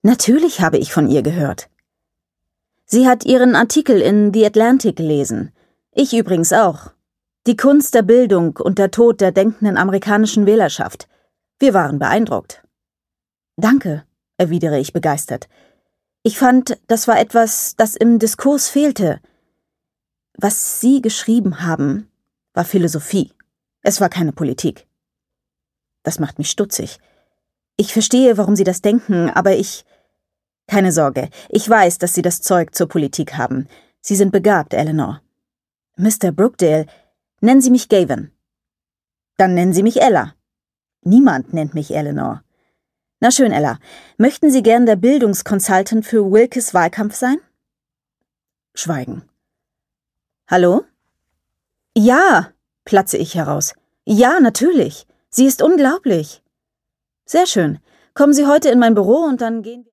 Natürlich habe ich von ihr gehört. Sie hat Ihren Artikel in The Atlantic gelesen. Ich übrigens auch. Die Kunst der Bildung und der Tod der denkenden amerikanischen Wählerschaft. Wir waren beeindruckt. Danke, erwidere ich begeistert. Ich fand, das war etwas, das im Diskurs fehlte. Was Sie geschrieben haben, war Philosophie. Es war keine Politik. Das macht mich stutzig. Ich verstehe, warum Sie das denken, aber Keine Sorge, ich weiß, dass Sie das Zeug zur Politik haben. Sie sind begabt, Eleanor. Mr. Brookdale, nennen Sie mich Gavin. Dann nennen Sie mich Ella. Niemand nennt mich Eleanor. Na schön, Ella. Möchten Sie gern der Bildungskonsultant für Wilkes Wahlkampf sein? Schweigen. Hallo? Ja, platze ich heraus. Ja, natürlich. Sie ist unglaublich. Sehr schön. Kommen Sie heute in mein Büro und dann gehen wir...